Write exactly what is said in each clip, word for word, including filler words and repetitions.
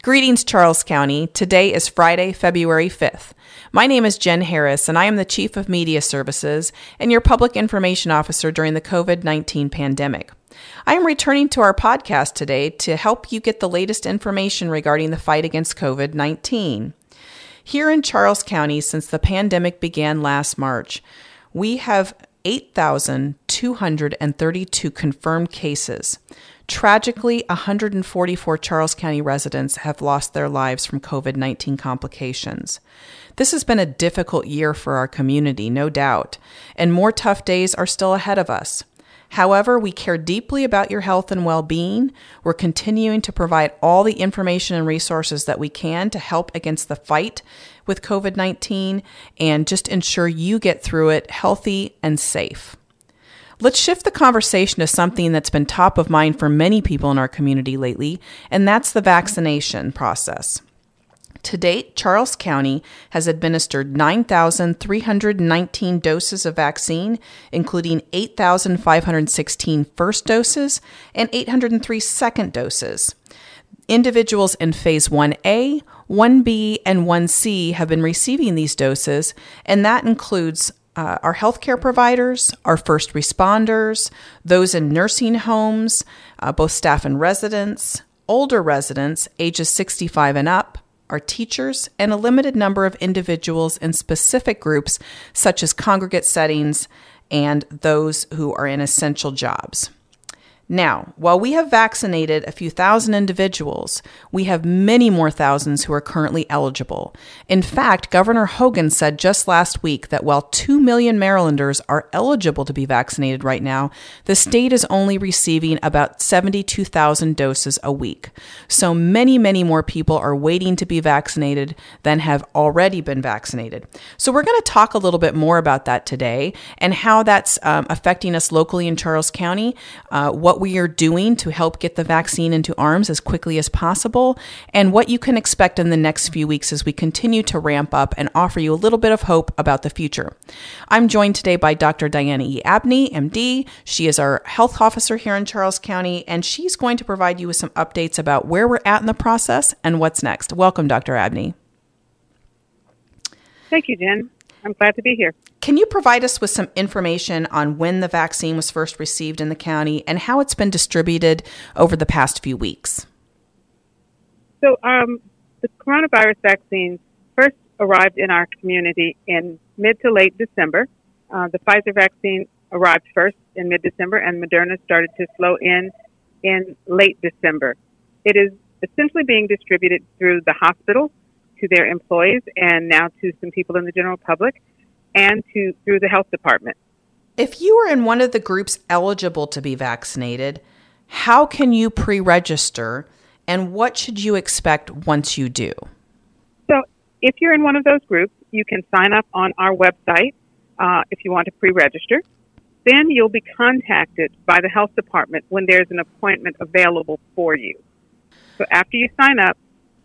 Greetings, Charles County. Today is Friday, February fifth. My name is Jen Harris, and I am the Chief of Media Services and your Public Information Officer during the covid nineteen pandemic. I am returning to our podcast today to help you get the latest information regarding the fight against covid nineteen. Here in Charles County, since the pandemic began last March, we have eight thousand two hundred thirty-two confirmed cases. Tragically, one hundred forty-four Charles County residents have lost their lives from covid nineteen complications. This has been a difficult year for our community, no doubt, and more tough days are still ahead of us. However, we care deeply about your health and well-being. We're continuing to provide all the information and resources that we can to help against the fight with covid nineteen and just ensure you get through it healthy and safe. Let's shift the conversation to something that's been top of mind for many people in our community lately, and that's the vaccination process. To date, Charles County has administered nine thousand three hundred nineteen doses of vaccine, including eight thousand five hundred sixteen first doses and eight hundred three second doses. Individuals in Phase one A, one B, and one C have been receiving these doses, and that includes Uh, our healthcare providers, our first responders, those in nursing homes, uh, both staff and residents, older residents, ages sixty-five and up, our teachers, and a limited number of individuals in specific groups such as congregate settings and those who are in essential jobs. Now, while we have vaccinated a few thousand individuals, we have many more thousands who are currently eligible. In fact, Governor Hogan said just last week that while two million Marylanders are eligible to be vaccinated right now, the state is only receiving about seventy-two thousand doses a week. So many, many more people are waiting to be vaccinated than have already been vaccinated. So we're going to talk a little bit more about that today and how that's um, affecting us locally in Charles County, uh, what we are doing to help get the vaccine into arms as quickly as possible, and what you can expect in the next few weeks as we continue to ramp up and offer you a little bit of hope about the future. I'm joined today by Doctor Diana E. Abney, M D. She is our health officer here in Charles County, and she's going to provide you with some updates about where we're at in the process and what's next. Welcome, Doctor Abney. Thank you, Jen. I'm glad to be here. Can you provide us with some information on when the vaccine was first received in the county and how it's been distributed over the past few weeks? So um, the coronavirus vaccine first arrived in our community in mid to late December. Uh, the Pfizer vaccine arrived first in mid-December, and Moderna started to flow in in late December. It is essentially being distributed through the hospital to their employees and now to some people in the general public and to through the health department. If you are in one of the groups eligible to be vaccinated, how can you pre-register and what should you expect once you do? So if you're in one of those groups, you can sign up on our website uh, if you want to pre-register. Then you'll be contacted by the health department when there's an appointment available for you. So after you sign up,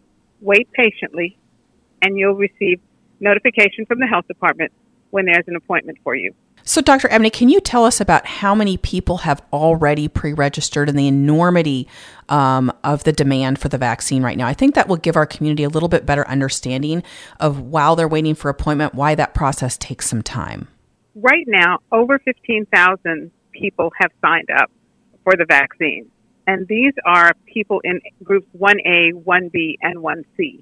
wait patiently, and you'll receive notification from the health department when there's an appointment for you. So, Doctor Abney, can you tell us about how many people have already pre-registered and the enormity um, of the demand for the vaccine right now? I think that will give our community a little bit better understanding of, while they're waiting for appointment, why that process takes some time. Right now, over fifteen thousand people have signed up for the vaccine. And these are people in groups one A, one B, and one C.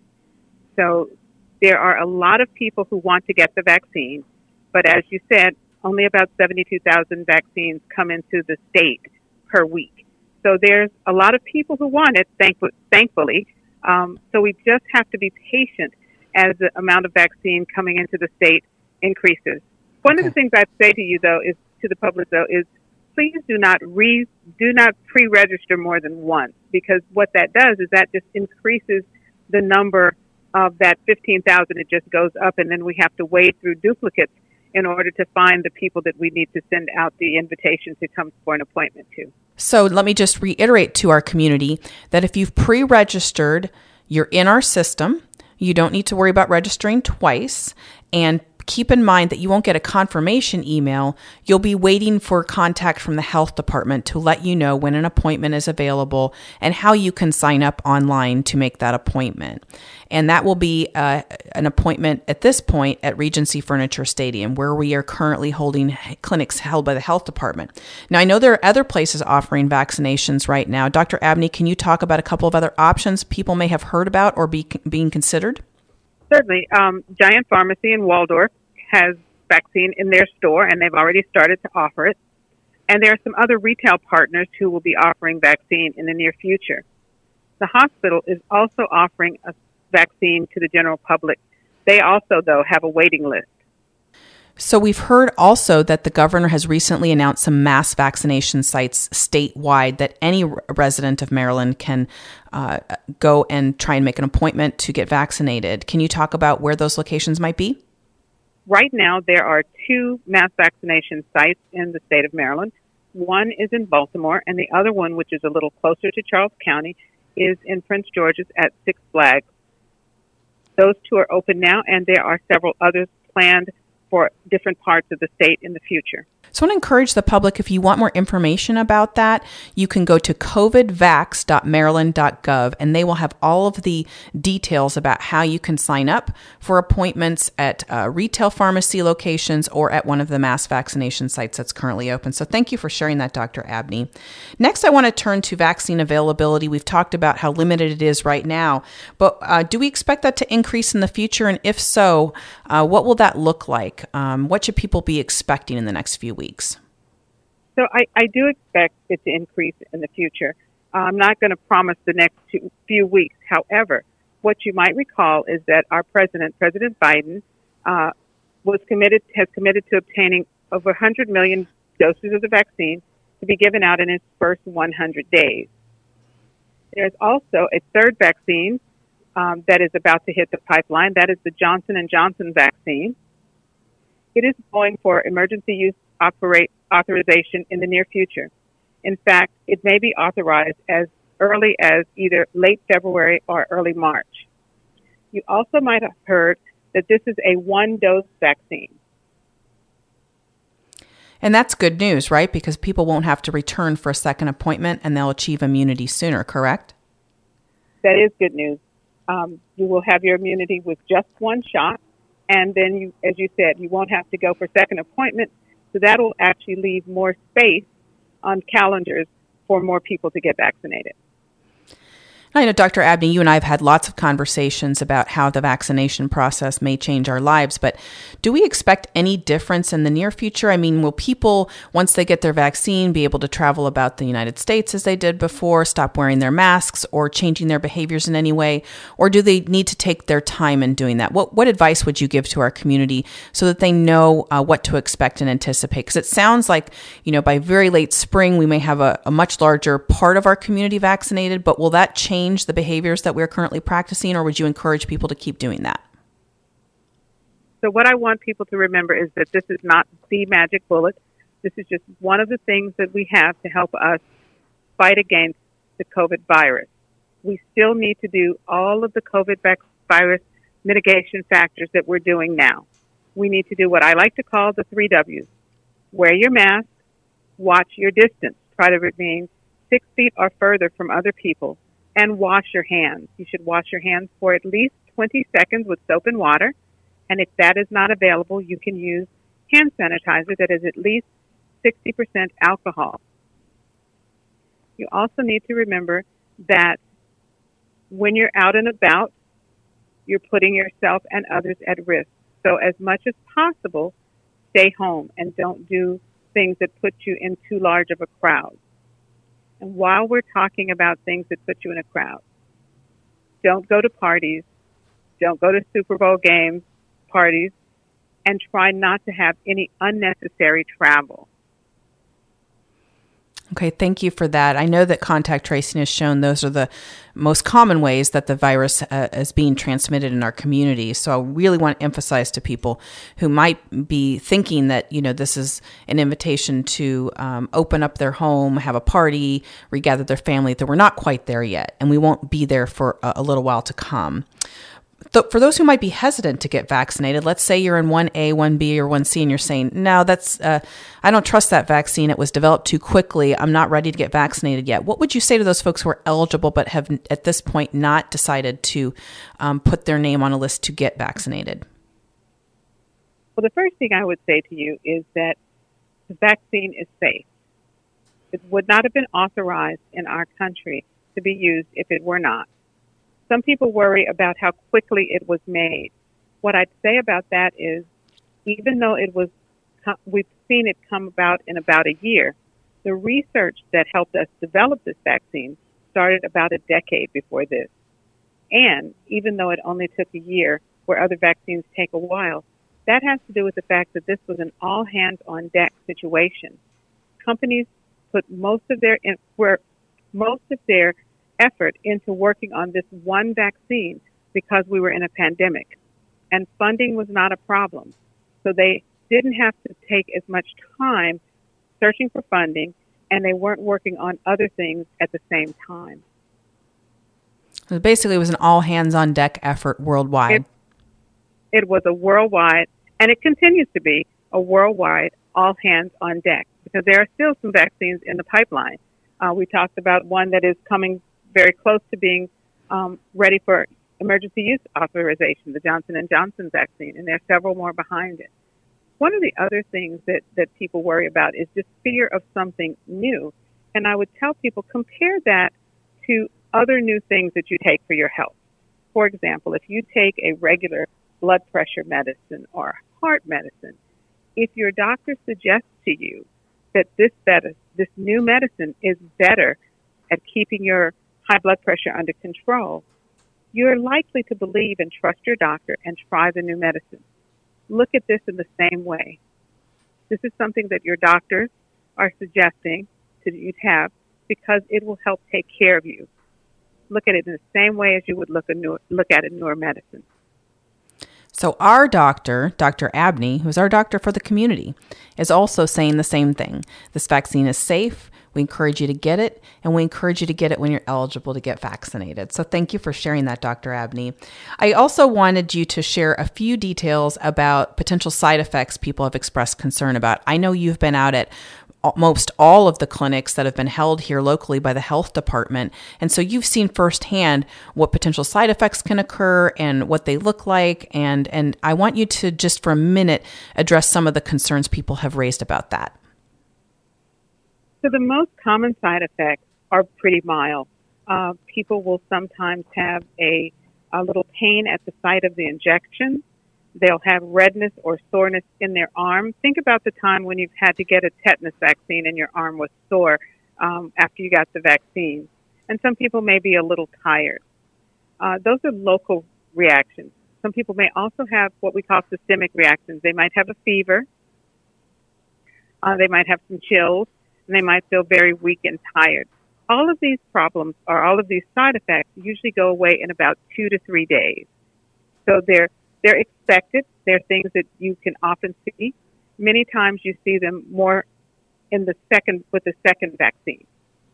So there are a lot of people who want to get the vaccine. But as you said, only about seventy-two thousand vaccines come into the state per week. So there's a lot of people who want it, thankful, thankfully. Um, so we just have to be patient as the amount of vaccine coming into the state increases. One okay. of the things I'd say to you, though, is to the public, though, is please do not re do not pre-register more than once, because what that does is that just increases the number of that fifteen thousand. It just goes up, and then we have to wade through duplicates in order to find the people that we need to send out the invitation to come for an appointment to. So let me just reiterate to our community that if you've pre-registered, you're in our system. You don't need to worry about registering twice. And keep in mind that you won't get a confirmation email. You'll be waiting for contact from the health department to let you know when an appointment is available and how you can sign up online to make that appointment. And that will be uh, an appointment at this point at Regency Furniture Stadium, where we are currently holding clinics held by the health department. Now, I know there are other places offering vaccinations right now. Doctor Abney, can you talk about a couple of other options people may have heard about or be being considered? Certainly. Um, Giant Pharmacy in Waldorf has vaccine in their store, and they've already started to offer it. And there are some other retail partners who will be offering vaccine in the near future. The hospital is also offering a vaccine to the general public. They also, though, have a waiting list. So we've heard also that the governor has recently announced some mass vaccination sites statewide that any resident of Maryland can uh, go and try and make an appointment to get vaccinated. Can you talk about where those locations might be? Right now, there are two mass vaccination sites in the state of Maryland. One is in Baltimore, and the other one, which is a little closer to Charles County, is in Prince George's at Six Flags. Those two are open now, and there are several others planned for different parts of the state in the future. So I want to encourage the public, if you want more information about that, you can go to covid vax dot maryland dot gov, and they will have all of the details about how you can sign up for appointments at uh, retail pharmacy locations or at one of the mass vaccination sites that's currently open. So thank you for sharing that, Doctor Abney. Next, I want to turn to vaccine availability. We've talked about how limited it is right now, but uh, do we expect that to increase in the future? And if so, uh, what will that look like? Um, what should people be expecting in the next few weeks? So I, I do expect it to increase in the future. Uh, I'm not going to promise the next two, few weeks. However, what you might recall is that our president, President Biden, uh, was committed, has committed to obtaining over one hundred million doses of the vaccine to be given out in its first one hundred days. There's also a third vaccine um, that is about to hit the pipeline. That is the Johnson and Johnson vaccine. It is going for emergency use operate authorization in the near future. In fact, it may be authorized as early as either late February or early March. You also might have heard that this is a one-dose vaccine. And that's good news, right? Because people won't have to return for a second appointment and they'll achieve immunity sooner, correct? That is good news. Um, you will have your immunity with just one shot. And then, you, as you said, you won't have to go for second appointment. So that will actually leave more space on calendars for more people to get vaccinated. I know, Doctor Abney, you and I have had lots of conversations about how the vaccination process may change our lives, but do we expect any difference in the near future? I mean, will people, once they get their vaccine, be able to travel about the United States as they did before, stop wearing their masks or changing their behaviors in any way? Or do they need to take their time in doing that? What what advice would you give to our community so that they know uh, what to expect and anticipate? Because it sounds like, you know, by very late spring, we may have a, a much larger part of our community vaccinated, but will that change the behaviors that we're currently practicing, or would you encourage people to keep doing that? So what I want people to remember is that this is not the magic bullet. This is just one of the things that we have to help us fight against the COVID virus. We still need to do all of the COVID virus mitigation factors that we're doing now. We need to do what I like to call the three W's. Wear your mask, watch your distance, try to remain six feet or further from other people, and wash your hands. You should wash your hands for at least twenty seconds with soap and water. And if that is not available, you can use hand sanitizer that is at least sixty percent alcohol. You also need to remember that when you're out and about, you're putting yourself and others at risk. So as much as possible, stay home and don't do things that put you in too large of a crowd. And while we're talking about things that put you in a crowd, don't go to parties, don't go to Super Bowl games, parties, and try not to have any unnecessary travel. Okay, thank you for that. I know that contact tracing has shown those are the most common ways that the virus uh, is being transmitted in our community. So I really want to emphasize to people who might be thinking that, you know, this is an invitation to um, open up their home, have a party, regather their family, that we're not quite there yet, and we won't be there for a, a little while to come. th- for those who might be hesitant to get vaccinated, let's say you're in one A, one B, or one C, and you're saying, no, that's, uh, I don't trust that vaccine. It was developed too quickly. I'm not ready to get vaccinated yet. What would you say to those folks who are eligible but have at this point not decided to um, put their name on a list to get vaccinated? Well, the first thing I would say to you is that the vaccine is safe. It would not have been authorized in our country to be used if it were not. Some people worry about how quickly it was made. What I'd say about that is, even though it was, we've seen it come about in about a year, the research that helped us develop this vaccine started about a decade before this. And even though it only took a year, where other vaccines take a while, that has to do with the fact that this was an all-hands-on-deck situation. Companies put most of their were most of their effort into working on this one vaccine because we were in a pandemic, and funding was not a problem. So they didn't have to take as much time searching for funding, and they weren't working on other things at the same time. So basically, it was an all-hands-on-deck effort worldwide. It, it was a worldwide, and it continues to be a worldwide all-hands-on-deck, because there are still some vaccines in the pipeline. Uh, we talked about one that is coming very close to being um, ready for emergency use authorization, the Johnson and Johnson vaccine, and there are several more behind it. One of the other things that, that people worry about is just fear of something new. And I would tell people, compare that to other new things that you take for your health. For example, if you take a regular blood pressure medicine or heart medicine, if your doctor suggests to you that this better, this new medicine is better at keeping your high blood pressure under control, you're likely to believe and trust your doctor and try the new medicine. Look at this in the same way. This is something that your doctors are suggesting to you to have because it will help take care of you. Look at it in the same way as you would look, a newer, look at a newer medicine. So our doctor, Doctor Abney, who's our doctor for the community, is also saying the same thing. This vaccine is safe. We encourage you to get it, and we encourage you to get it when you're eligible to get vaccinated. So thank you for sharing that, Doctor Abney. I also wanted you to share a few details about potential side effects people have expressed concern about. I know you've been out at most all of the clinics that have been held here locally by the health department. And so you've seen firsthand what potential side effects can occur and what they look like. And, and I want you to just for a minute address some of the concerns people have raised about that. So the most common side effects are pretty mild. Uh, people will sometimes have a, a little pain at the site of the injection. They'll have redness or soreness in their arm. Think about the time when you've had to get a tetanus vaccine and your arm was sore um, after you got the vaccine. And some people may be a little tired. Uh, those are local reactions. Some people may also have what we call systemic reactions. They might have a fever. Uh, they might have some chills. And they might feel very weak and tired. All of these problems or all of these side effects usually go away in about two to three days. So they're they're expected. They're things that you can often see. Many times you see them more in the second with the second vaccine.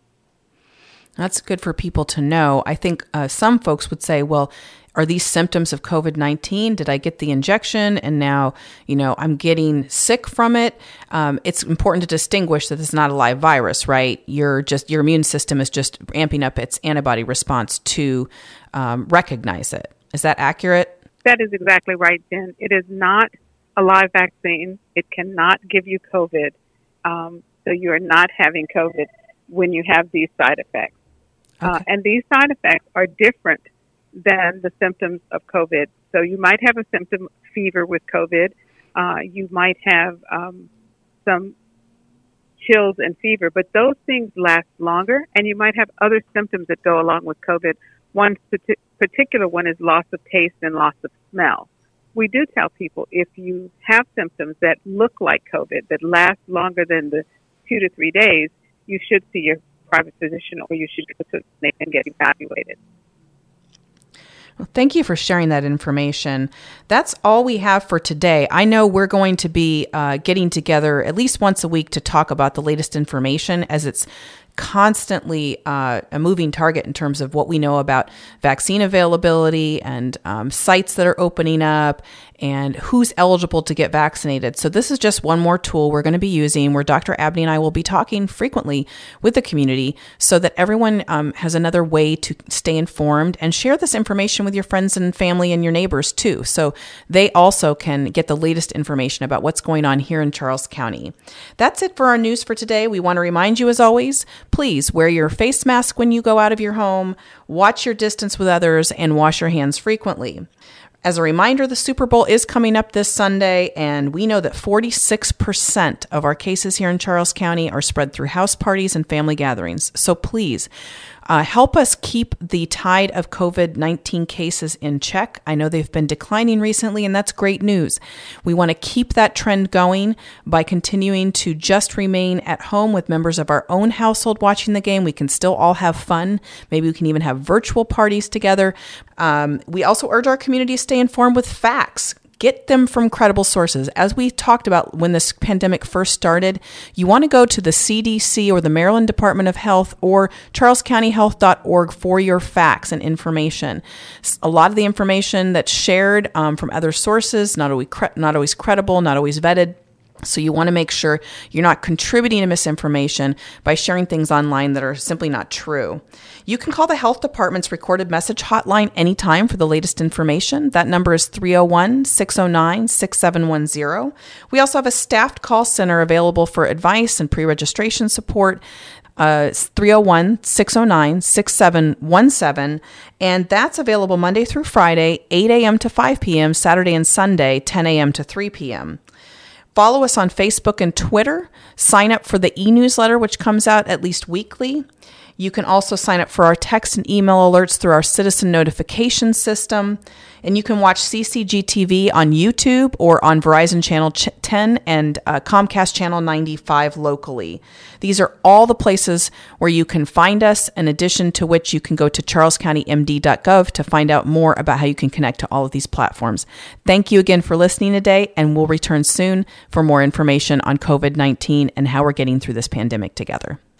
That's good for people to know. I think uh, some folks would say, well, are these symptoms of COVID nineteen? Did I get the injection and now, you know, I'm getting sick from it? Um, it's important to distinguish that this is not a live virus, right? You're just, your immune system is just amping up its antibody response to um, recognize it. Is that accurate? That is exactly right, Jen. It is not a live vaccine. It cannot give you COVID. Um, so you are not having COVID when you have these side effects. Okay. Uh, and these side effects are different than the symptoms of COVID. So you might have a symptom fever with COVID. Uh, you might have um, some chills and fever, but those things last longer, and you might have other symptoms that go along with COVID. One particular one is loss of taste and loss of smell. We do tell people if you have symptoms that look like COVID, that last longer than the two to three days, you should see your private physician or you should go to a clinic and get evaluated. Well, thank you for sharing that information. That's all we have for today. I know we're going to be uh, getting together at least once a week to talk about the latest information as it's constantly uh, a moving target in terms of what we know about vaccine availability and um, sites that are opening up and who's eligible to get vaccinated. So this is just one more tool we're going to be using where Doctor Abney and I will be talking frequently with the community so that everyone um, has another way to stay informed and share this information with your friends and family and your neighbors too. So they also can get the latest information about what's going on here in Charles County. That's it for our news for today. We want to remind you, as always, please wear your face mask when you go out of your home, watch your distance with others, and wash your hands frequently. As a reminder, the Super Bowl is coming up this Sunday, and we know that forty-six percent of our cases here in Charles County are spread through house parties and family gatherings. So please, uh, help us keep the tide of COVID nineteen cases in check. I know they've been declining recently, and that's great news. We want to keep that trend going by continuing to just remain at home with members of our own household watching the game. We can still all have fun. Maybe we can even have virtual parties together. Um, we also urge our community to stay informed with facts. Get them from credible sources. As we talked about when this pandemic first started, you want to go to the C D C or the Maryland Department of Health or charles county health dot org for your facts and information. A lot of the information that's shared um, from other sources, not always, cre- not always credible, not always vetted. So you want to make sure you're not contributing to misinformation by sharing things online that are simply not true. You can call the health department's recorded message hotline anytime for the latest information. That number is three oh one, six oh nine, six seven one zero. We also have a staffed call center available for advice and pre-registration support. Uh, three oh one, six oh nine, six seven one seven, and that's available Monday through Friday, eight a.m. to five p.m., Saturday and Sunday, ten a.m. to three p.m. Follow us on Facebook and Twitter. Sign up for the e-newsletter, which comes out at least weekly. You can also sign up for our text and email alerts through our citizen notification system. And you can watch C C G T V on YouTube or on Verizon Channel ten and uh, Comcast Channel ninety-five locally. These are all the places where you can find us, in addition to which you can go to charles county m d dot gov to find out more about how you can connect to all of these platforms. Thank you again for listening today, and we'll return soon for more information on COVID nineteen and how we're getting through this pandemic together.